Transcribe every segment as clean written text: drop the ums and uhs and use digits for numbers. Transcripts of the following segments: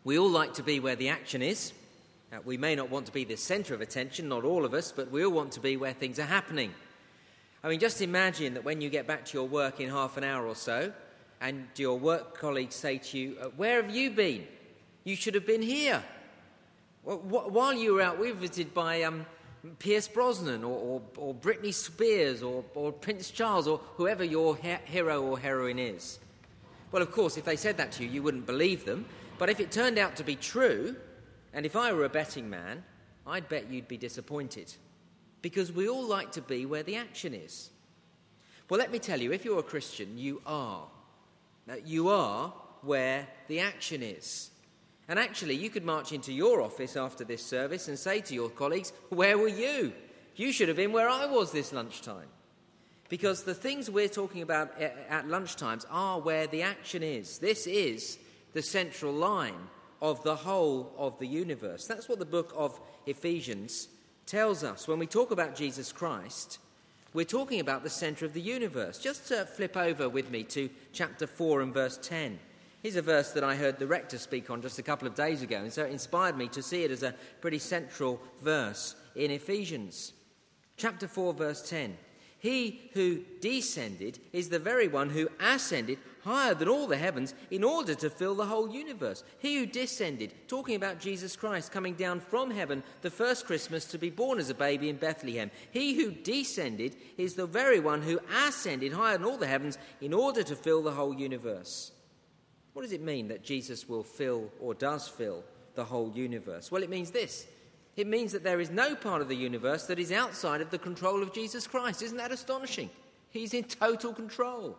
We all like to be where the action is. We may not want to be the centre of attention, not all of us, but we all want to be where things are happening. I mean, just imagine that when you get back to your work in half an hour or so, and your work colleagues say to you, "Where have you been? You should have been here." Well, while you were out, we were visited by Pierce Brosnan or Britney Spears or Prince Charles or whoever your hero or heroine is. Well, of course, if they said that to you, you wouldn't believe them. But if it turned out to be true, and if I were a betting man, I'd bet you'd be disappointed. Because we all like to be where the action is. Well, let me tell you, if you're a Christian, you are. You are where the action is. And actually, you could march into your office after this service and say to your colleagues, "Where were you? You should have been where I was this lunchtime." Because the things we're talking about at lunchtimes are where the action is. This is the central line of the whole of the universe. That's what the book of Ephesians tells us. When we talk about Jesus Christ, we're talking about the centre of the universe. Just flip over with me to chapter 4 and verse 10. Here's a verse that I heard the rector speak on just a couple of days ago, and so it inspired me to see it as a pretty central verse in Ephesians. Chapter 4, verse 10. "He who descended is the very one who ascended higher than all the heavens in order to fill the whole universe." He who descended, talking about Jesus Christ coming down from heaven the first Christmas to be born as a baby in Bethlehem. He who descended is the very one who ascended higher than all the heavens in order to fill the whole universe. What does it mean that Jesus will fill or does fill the whole universe? Well, it means this. It means that there is no part of the universe that is outside of the control of Jesus Christ. Isn't that astonishing? He's in total control.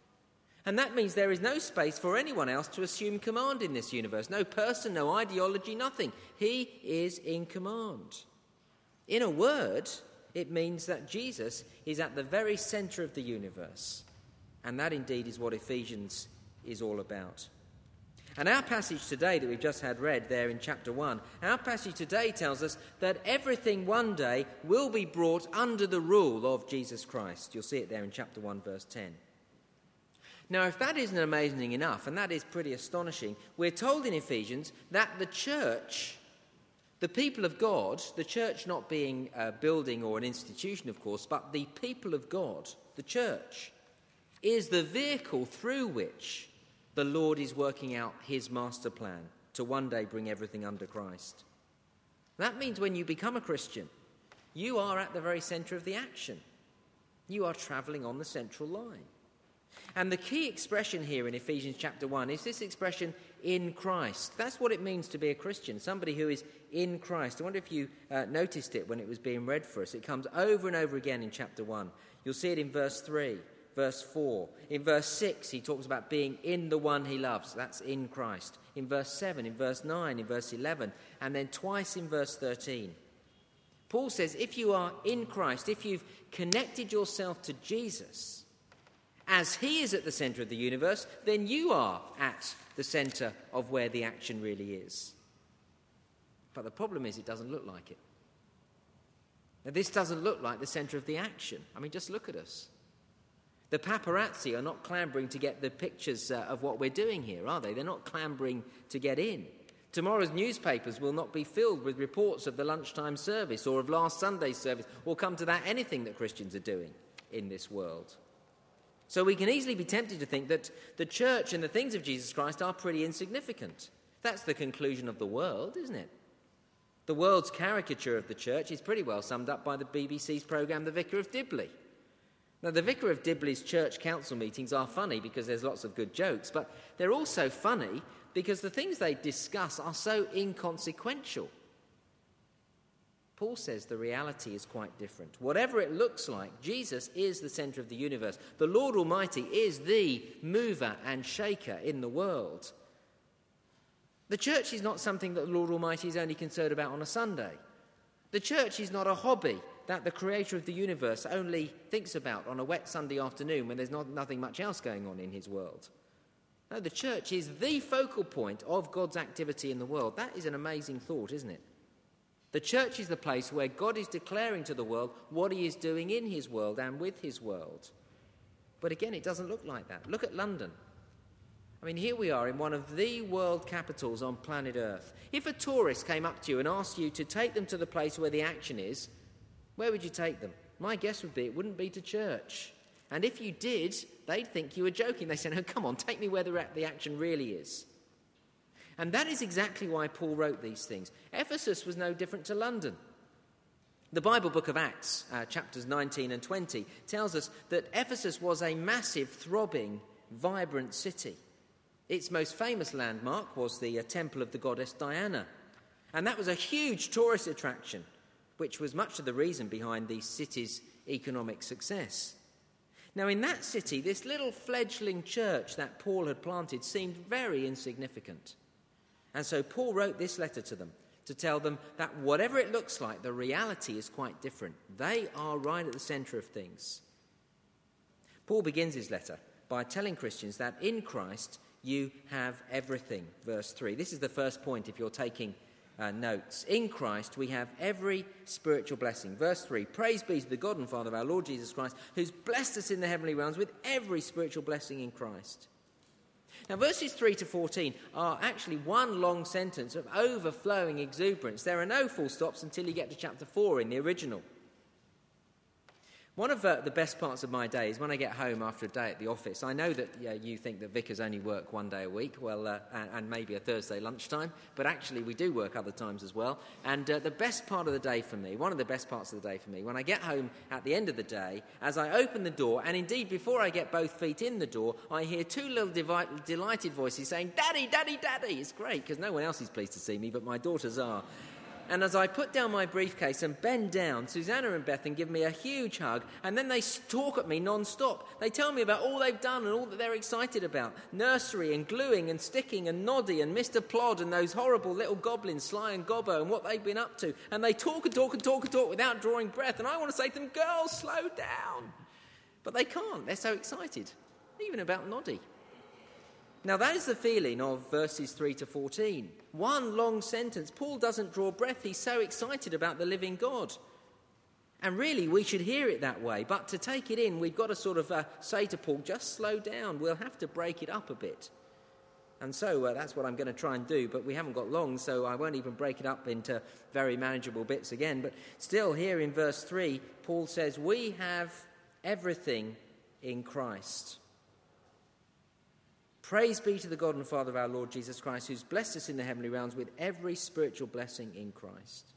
And that means there is no space for anyone else to assume command in this universe. No person, no ideology, nothing. He is in command. In a word, it means that Jesus is at the very centre of the universe. And that indeed is what Ephesians is all about. And our passage today that we've just had read there in chapter 1, our passage today tells us that everything one day will be brought under the rule of Jesus Christ. You'll see it there in chapter 1, verse 10. Now, if that isn't amazing enough, and that is pretty astonishing, we're told in Ephesians that the church, the people of God, the church not being a building or an institution, of course, but the people of God, the church, is the vehicle through which the Lord is working out his master plan to one day bring everything under Christ. That means when you become a Christian, you are at the very centre of the action. You are travelling on the central line. And the key expression here in Ephesians chapter 1 is this expression, in Christ. That's what it means to be a Christian, somebody who is in Christ. I wonder if you noticed it when it was being read for us. It comes over and over again in chapter 1. You'll see it in verse 3. Verse 4. In verse 6, he talks about being in the one he loves. That's in Christ. In verse 7, in verse 9, in verse 11, and then twice in verse 13. Paul says if you are in Christ, if you've connected yourself to Jesus, as he is at the centre of the universe, then you are at the centre of where the action really is. But the problem is it doesn't look like it. Now, this doesn't look like the centre of the action. I mean, just look at us. The paparazzi are not clambering to get the pictures of what we're doing here, are they? They're not clambering to get in. Tomorrow's newspapers will not be filled with reports of the lunchtime service or of last Sunday's service, or come to that anything that Christians are doing in this world. So we can easily be tempted to think that the church and the things of Jesus Christ are pretty insignificant. That's the conclusion of the world, isn't it? The world's caricature of the church is pretty well summed up by the BBC's programme The Vicar of Dibley. Now, the Vicar of Dibley's church council meetings are funny because there's lots of good jokes, but they're also funny because the things they discuss are so inconsequential. Paul says the reality is quite different. Whatever it looks like, Jesus is the centre of the universe. The Lord Almighty is the mover and shaker in the world. The church is not something that the Lord Almighty is only concerned about on a Sunday. The church is not a hobby that the creator of the universe only thinks about on a wet Sunday afternoon when there's nothing much else going on in his world. No, the church is the focal point of God's activity in the world. That is an amazing thought, isn't it? The church is the place where God is declaring to the world what he is doing in his world and with his world. But again, it doesn't look like that. Look at London. I mean, here we are in one of the world capitals on planet Earth. If a tourist came up to you and asked you to take them to the place where the action is, where would you take them? My guess would be it wouldn't be to church. And if you did, they'd think you were joking. They said, "Oh, come on, take me where the action really is." And that is exactly why Paul wrote these things. Ephesus was no different to London. The Bible book of Acts, chapters 19 and 20, tells us that Ephesus was a massive, throbbing, vibrant city. Its most famous landmark was the temple of the goddess Diana. And that was a huge tourist attraction, which was much of the reason behind the city's economic success. Now, in that city, this little fledgling church that Paul had planted seemed very insignificant. And so Paul wrote this letter to them to tell them that whatever it looks like, the reality is quite different. They are right at the centre of things. Paul begins his letter by telling Christians that in Christ you have everything. Verse 3. This is the first point if you're taking notes. In Christ we have every spiritual blessing. Verse 3. Praise be to the God and Father of our Lord Jesus Christ, who's blessed us in the heavenly realms with every spiritual blessing in Christ. Now, verses 3 to 14 are actually one long sentence of overflowing exuberance. There are no full stops until you get to chapter 4 in the original. One of the best parts of my day is when I get home after a day at the office. I know that you think that vicars only work one day a week, and maybe a Thursday lunchtime, but actually we do work other times as well. And the best part of the day for me, one of the best parts of the day for me, when I get home at the end of the day, as I open the door, and indeed before I get both feet in the door, I hear two little delighted voices saying, "Daddy, Daddy, Daddy!" It's great because no one else is pleased to see me, but my daughters are. And as I put down my briefcase and bend down, Susanna and Bethan give me a huge hug, and then they talk at me non-stop. They tell me about all they've done and all that they're excited about. Nursery and gluing and sticking and Noddy and Mr. Plod and those horrible little goblins, Sly and Gobbo, and what they've been up to. And they talk and talk and talk and talk without drawing breath. And I want to say to them, "Girls, slow down." But they can't. They're so excited, even about Noddy. Now, that is the feeling of verses 3 to 14. One long sentence. Paul doesn't draw breath. He's so excited about the living God. And really, we should hear it that way. But to take it in, we've got to sort of say to Paul, just slow down. We'll have to break it up a bit. And so that's what I'm going to try and do. But we haven't got long, so I won't even break it up into very manageable bits again. But still, here in verse 3, Paul says, we have everything in Christ. Praise be to the God and Father of our Lord Jesus Christ, who's blessed us in the heavenly realms with every spiritual blessing in Christ.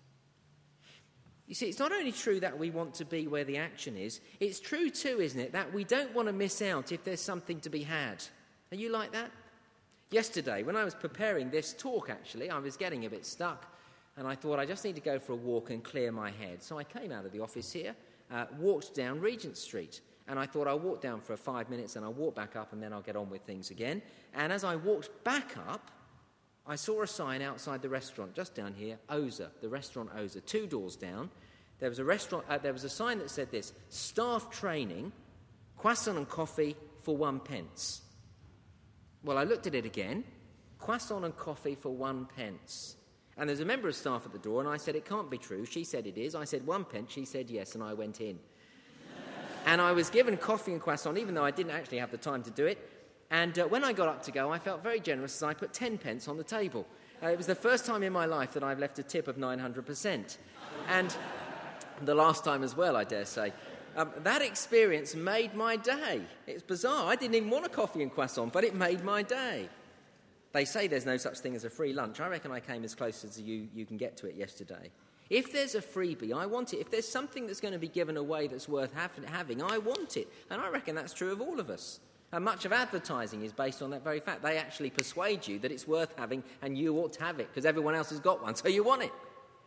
You see, it's not only true that we want to be where the action is, it's true too, isn't it, that we don't want to miss out if there's something to be had. Are you like that? Yesterday, when I was preparing this talk, actually, I was getting a bit stuck, and I thought I just need to go for a walk and clear my head. So I came out of the office here, walked down Regent Street, and I thought I'll walk down for 5 minutes and I'll walk back up and then I'll get on with things again. And as I walked back up, I saw a sign outside the restaurant, just down here, Oza, the restaurant Oza, 2 doors down. There was a sign that said this: staff training, croissant and coffee for 1 pence. Well, I looked at it again, croissant and coffee for 1 pence. And there's a member of staff at the door, and I said, it can't be true. She said it is. I said 1 pence. She said yes, and I went in. And I was given coffee and croissant, even though I didn't actually have the time to do it. And when I got up to go, I felt very generous as I put 10 pence on the table. It was the first time in my life that I've left a tip of 900%. And the last time as well, I dare say. That experience made my day. It's bizarre. I didn't even want a coffee and croissant, but it made my day. They say there's no such thing as a free lunch. I reckon I came as close as you can get to it yesterday. If there's a freebie, I want it. If there's something that's going to be given away that's worth having, I want it. And I reckon that's true of all of us. And much of advertising is based on that very fact. They actually persuade you that it's worth having and you ought to have it because everyone else has got one, so you want it.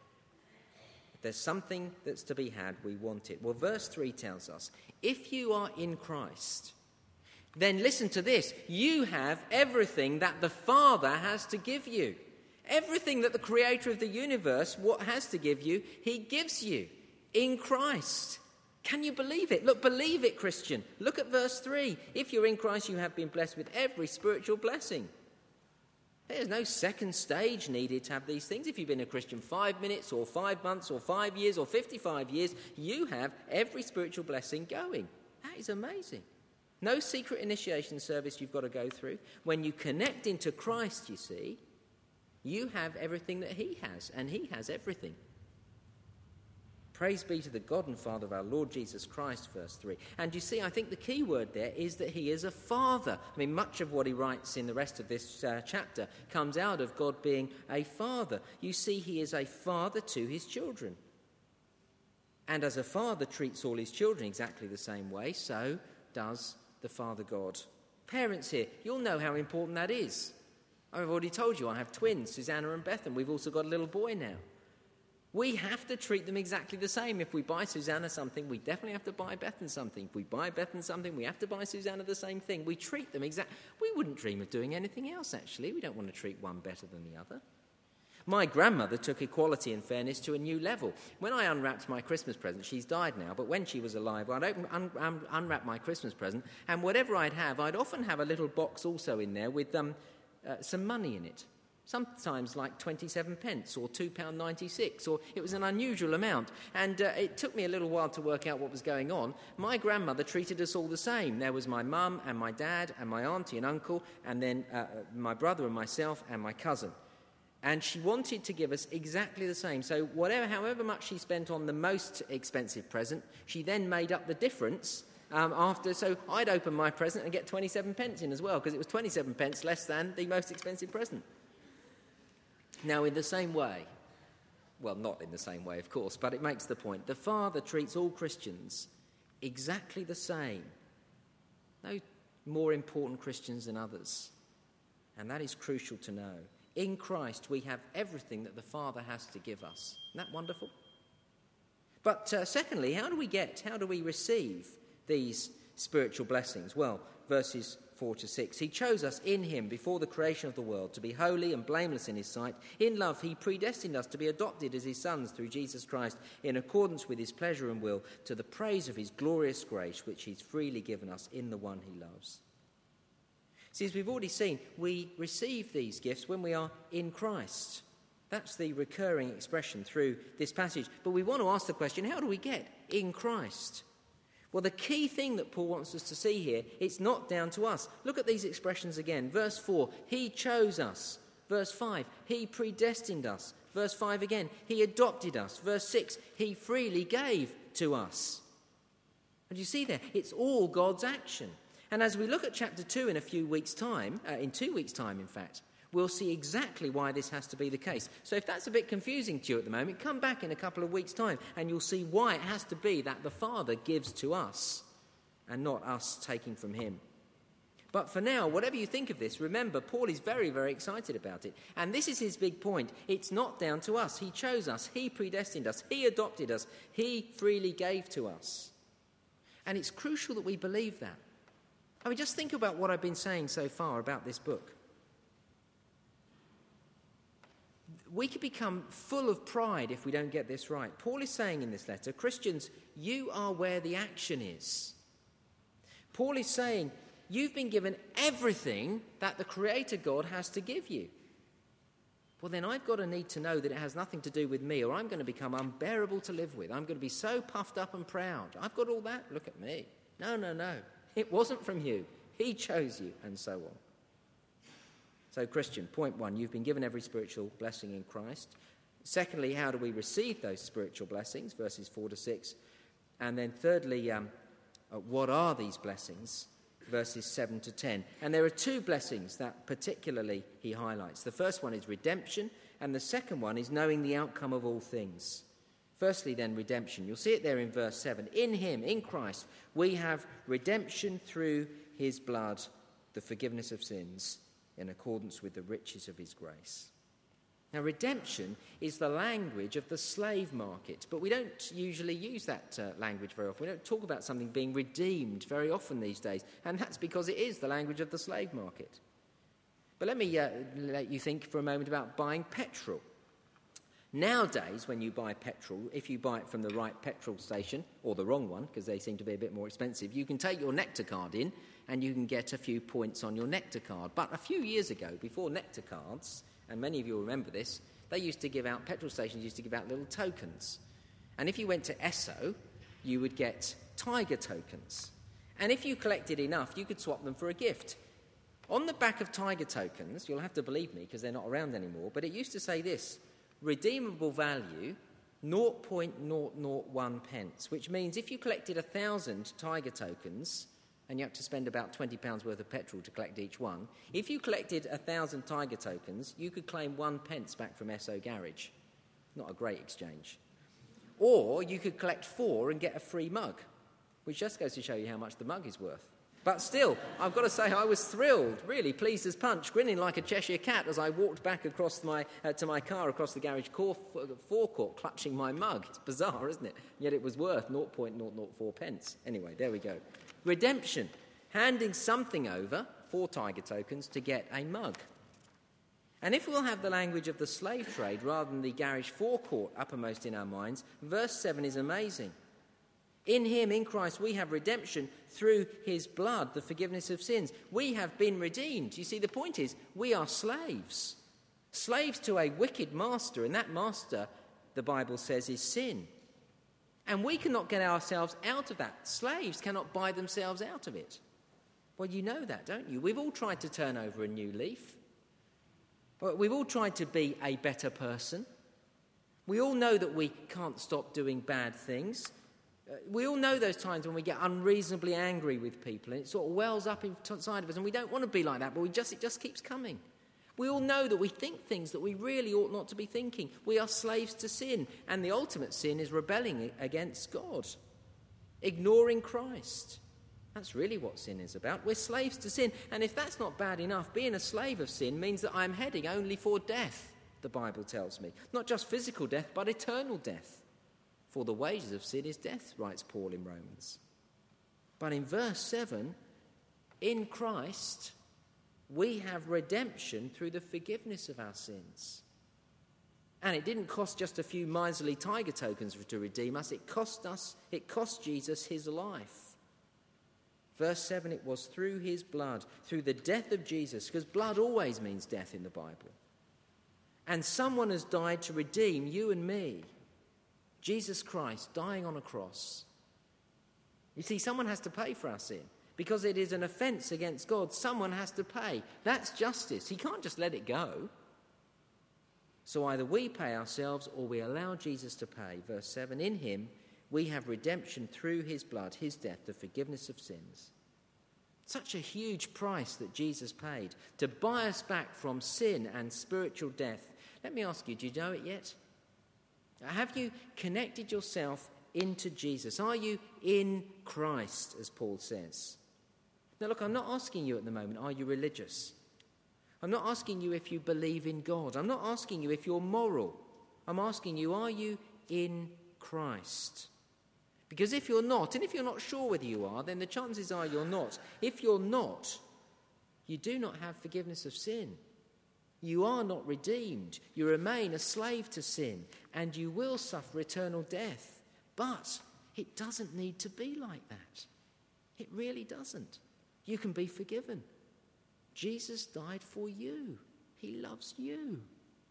If there's something that's to be had, we want it. Well, verse 3 tells us, if you are in Christ, then listen to this. You have everything that the Father has to give you. Everything that the creator of the universe has to give you, he gives you in Christ. Can you believe it? Look, believe it, Christian. Look at verse 3. If you're in Christ, you have been blessed with every spiritual blessing. There's no second stage needed to have these things. If you've been a Christian 5 minutes or 5 months or 5 years or 55 years, you have every spiritual blessing going. That is amazing. No secret initiation service you've got to go through. When you connect into Christ, you see, you have everything that he has, and he has everything. Praise be to the God and Father of our Lord Jesus Christ, verse 3. And you see, I think the key word there is that he is a father. I mean, much of what he writes in the rest of this chapter comes out of God being a father. You see, he is a father to his children. And as a father treats all his children exactly the same way, so does the Father God. Parents here, you'll know how important that is. I've already told you I have twins, Susanna and Beth, and we've also got a little boy now. We have to treat them exactly the same. If we buy Susanna something, we definitely have to buy Bethan something. If we buy Bethan something, we have to buy Susanna the same thing. We treat them exactly. We wouldn't dream of doing anything else, actually. We don't want to treat one better than the other. My grandmother took equality and fairness to a new level. When I unwrapped my Christmas present, she's died now, but when she was alive, I'd unwrap my Christmas present, and whatever I'd have, I'd often have a little box also in there with some money in it. Sometimes like 27 pence or £2.96, or it was an unusual amount. And it took me a little while to work out what was going on. My grandmother treated us all the same. There was my mum and my dad and my auntie and uncle, and then my brother and myself and my cousin. And she wanted to give us exactly the same. So however much she spent on the most expensive present, she then made up the difference after. So I'd open my present and get 27 pence in as well, because it was 27 pence less than the most expensive present. Now, in the same way, well, not in the same way, of course, but it makes the point. The Father treats all Christians exactly the same. No more important Christians than others. And that is crucial to know. In Christ, we have everything that the Father has to give us. Isn't that wonderful? But secondly, how do we receive these spiritual blessings? Well, verses 4 to 6. He chose us in him before the creation of the world to be holy and blameless in his sight. In love, he predestined us to be adopted as his sons through Jesus Christ in accordance with his pleasure and will, to the praise of his glorious grace, which he's freely given us in the one he loves. See, as we've already seen, we receive these gifts when we are in Christ. That's the recurring expression through this passage. But we want to ask the question, how do we get in Christ? Well, the key thing that Paul wants us to see here, it's not down to us. Look at these expressions again. Verse 4, he chose us. Verse 5, he predestined us. Verse 5 again, he adopted us. Verse 6, he freely gave to us. And you see there, it's all God's action. And as we look at chapter 2 in 2 weeks' time, in fact, we'll see exactly why this has to be the case. So if that's a bit confusing to you at the moment, come back in a couple of weeks' time and you'll see why it has to be that the Father gives to us and not us taking from him. But for now, whatever you think of this, remember, Paul is very, very excited about it. And this is his big point. It's not down to us. He chose us. He predestined us. He adopted us. He freely gave to us. And it's crucial that we believe that. I mean, just think about what I've been saying so far about this book. We could become full of pride if we don't get this right. Paul is saying in this letter, Christians, you are where the action is. Paul is saying, you've been given everything that the Creator God has to give you. Well, then I've got to need to know that it has nothing to do with me, or I'm going to become unbearable to live with. I'm going to be so puffed up and proud. I've got all that. Look at me. No. It wasn't from you. He chose you, and so on. So, Christian, point 1, you've been given every spiritual blessing in Christ. Secondly, how do we receive those spiritual blessings? Verses 4 to 6. And then thirdly, what are these blessings? Verses 7 to 10. And there are 2 blessings that particularly he highlights. The first one is redemption, and the second one is knowing the outcome of all things. Firstly, then, redemption. You'll see it there in verse 7. In him, in Christ, we have redemption through his blood, the forgiveness of sins, in accordance with the riches of his grace. Now, redemption is the language of the slave market, but we don't usually use that language very often. We don't talk about something being redeemed very often these days, and that's because it is the language of the slave market. But let me let you think for a moment about buying petrol. Nowadays, when you buy petrol, if you buy it from the right petrol station, or the wrong one, because they seem to be a bit more expensive, you can take your Nectar card in and you can get a few points on your Nectar card. But a few years ago, before Nectar cards, and many of you will remember this, petrol stations used to give out little tokens. And if you went to Esso, you would get Tiger tokens. And if you collected enough, you could swap them for a gift. On the back of Tiger tokens, you'll have to believe me because they're not around anymore, but it used to say this: redeemable value 0.001 pence, which means if you collected 1,000 Tiger tokens, and you have to spend about £20 worth of petrol to collect each one, if you collected 1,000 Tiger tokens, you could claim 1 pence back from SO Garage. Not a great exchange. Or you could collect 4 and get a free mug, which just goes to show you how much the mug is worth. But still, I've got to say I was thrilled, really pleased as punch, grinning like a Cheshire cat as I walked back across to my car across the garage forecourt, clutching my mug. It's bizarre, isn't it? Yet it was worth 0.004 pence. Anyway, there we go. Redemption, handing something over, 4 Tiger tokens, to get a mug. And if we'll have the language of the slave trade rather than the garage forecourt uppermost in our minds, verse 7 is amazing. In him, in Christ, we have redemption through his blood, the forgiveness of sins. We have been redeemed. You see, the point is, we are slaves. Slaves to a wicked master, and that master, the Bible says, is sin. And we cannot get ourselves out of that. Slaves cannot buy themselves out of it. Well, you know that, don't you? We've all tried to turn over a new leaf. We've all tried to be a better person. We all know that we can't stop doing bad things. We all know those times when we get unreasonably angry with people and it sort of wells up inside of us and we don't want to be like that, but it just keeps coming. We all know that we think things that we really ought not to be thinking. We are slaves to sin, and the ultimate sin is rebelling against God, ignoring Christ. That's really what sin is about. We're slaves to sin, and if that's not bad enough, being a slave of sin means that I'm heading only for death, the Bible tells me. Not just physical death, but eternal death. For the wages of sin is death, writes Paul in Romans. But in verse 7, in Christ, we have redemption through the forgiveness of our sins. And it didn't cost just a few miserly Tiger tokens to redeem us. It cost Jesus his life. Verse 7, it was through his blood, through the death of Jesus, because blood always means death in the Bible. And someone has died to redeem you and me. Jesus Christ dying on a cross. You see, someone has to pay for our sin. Because it is an offence against God, someone has to pay. That's justice. He can't just let it go. So either we pay ourselves or we allow Jesus to pay. Verse 7, in him we have redemption through his blood, his death, the forgiveness of sins. Such a huge price that Jesus paid to buy us back from sin and spiritual death. Let me ask you, do you know it yet? Have you connected yourself into Jesus? Are you in Christ, as Paul says? Now look, I'm not asking you at the moment, are you religious? I'm not asking you if you believe in God. I'm not asking you if you're moral. I'm asking you, are you in Christ? Because if you're not, and if you're not sure whether you are, then the chances are you're not. If you're not, you do not have forgiveness of sin. You are not redeemed. You remain a slave to sin, and you will suffer eternal death. But it doesn't need to be like that. It really doesn't. You can be forgiven. Jesus died for you. He loves you.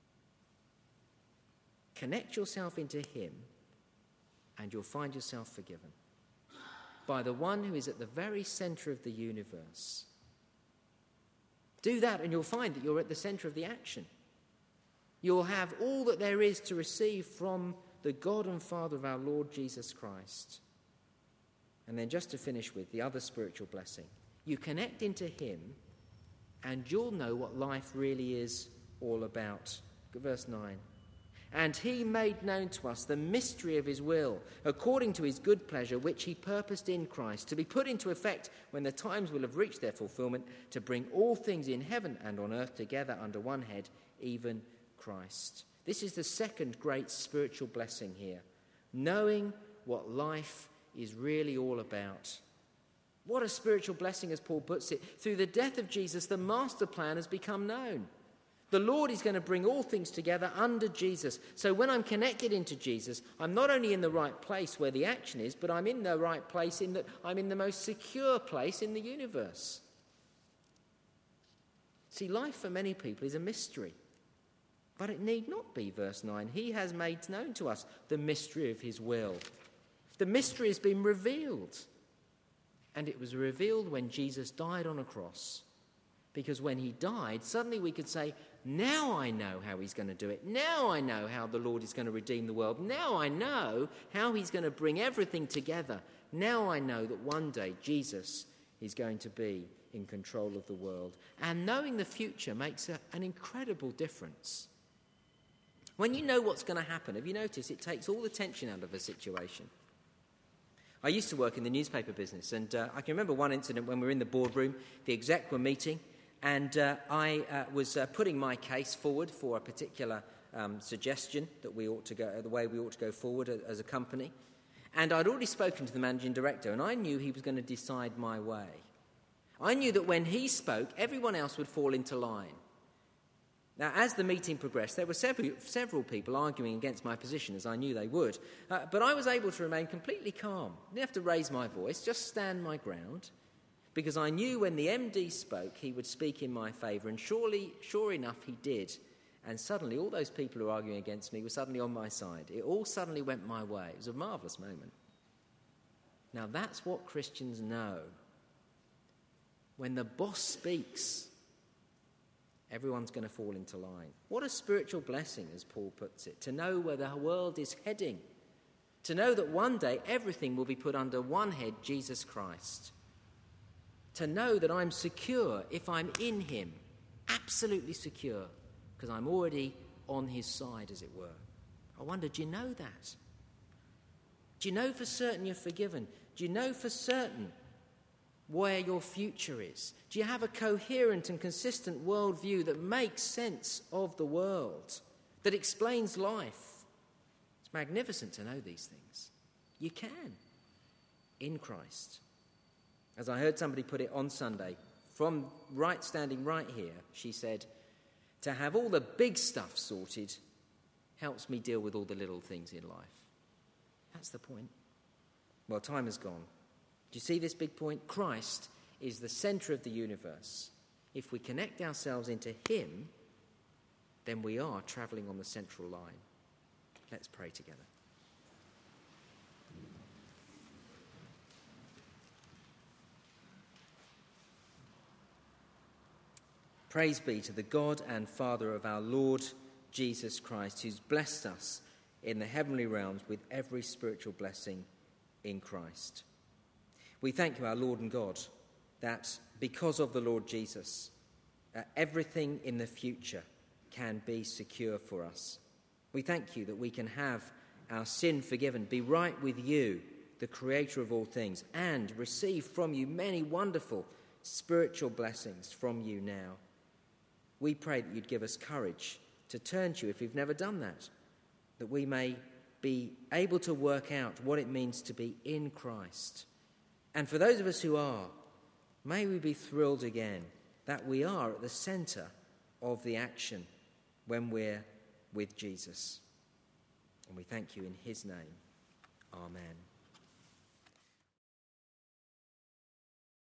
Connect yourself into him, and you'll find yourself forgiven by the one who is at the very centre of the universe. Do that and you'll find that you're at the centre of the action. You'll have all that there is to receive from the God and Father of our Lord Jesus Christ. And then just to finish with the other spiritual blessing, you connect into him and you'll know what life really is all about. Verse 9. And he made known to us the mystery of his will, according to his good pleasure, which he purposed in Christ, to be put into effect when the times will have reached their fulfillment, to bring all things in heaven and on earth together under one head, even Christ. This is the second great spiritual blessing here, knowing what life is really all about. What a spiritual blessing, as Paul puts it. Through the death of Jesus, the master plan has become known. The Lord is going to bring all things together under Jesus. So when I'm connected into Jesus, I'm not only in the right place where the action is, but I'm in the right place in that I'm in the most secure place in the universe. See, life for many people is a mystery. But it need not be, verse 9. He has made known to us the mystery of his will. The mystery has been revealed. And it was revealed when Jesus died on a cross. Because when he died, suddenly we could say, now I know how he's going to do it. Now I know how the Lord is going to redeem the world. Now I know how he's going to bring everything together. Now I know that one day Jesus is going to be in control of the world. And knowing the future makes an incredible difference. When you know what's going to happen, have you noticed it takes all the tension out of a situation? I used to work in the newspaper business, and I can remember one incident when we were in the boardroom, the exec were meeting, and I was putting my case forward for a particular suggestion that we ought to go, the way we ought to go forward as a company. And I'd already spoken to the managing director, and I knew he was going to decide my way. I knew that when he spoke, everyone else would fall into line. Now, as the meeting progressed, there were several people arguing against my position, as I knew they would. But I was able to remain completely calm. I didn't have to raise my voice, just stand my ground, because I knew when the MD spoke, he would speak in my favour, and sure enough, he did. And suddenly, all those people who were arguing against me were suddenly on my side. It all suddenly went my way. It was a marvellous moment. Now, that's what Christians know. When the boss speaks, everyone's going to fall into line. What a spiritual blessing, as Paul puts it, to know where the world is heading. To know that one day everything will be put under one head, Jesus Christ. To know that I'm secure if I'm in him. Absolutely secure. Because I'm already on his side, as it were. I wonder, do you know that? Do you know for certain you're forgiven? Do you know for certain where your future is? Do you have a coherent and consistent worldview that makes sense of the world, that explains life? It's magnificent to know these things. You can, in Christ. As I heard somebody put it on Sunday, standing right here, she said, to have all the big stuff sorted helps me deal with all the little things in life. That's the point. Well, time has gone. Do you see this big point? Christ is the centre of the universe. If we connect ourselves into him, then we are travelling on the central line. Let's pray together. Praise be to the God and Father of our Lord Jesus Christ, who's blessed us in the heavenly realms with every spiritual blessing in Christ. We thank you, our Lord and God, that because of the Lord Jesus, everything in the future can be secure for us. We thank you that we can have our sin forgiven, be right with you, the creator of all things, and receive from you many wonderful spiritual blessings from you now. We pray that you'd give us courage to turn to you if we've never done that we may be able to work out what it means to be in Christ. And for those of us who are, may we be thrilled again that we are at the centre of the action when we're with Jesus. And we thank you in his name. Amen.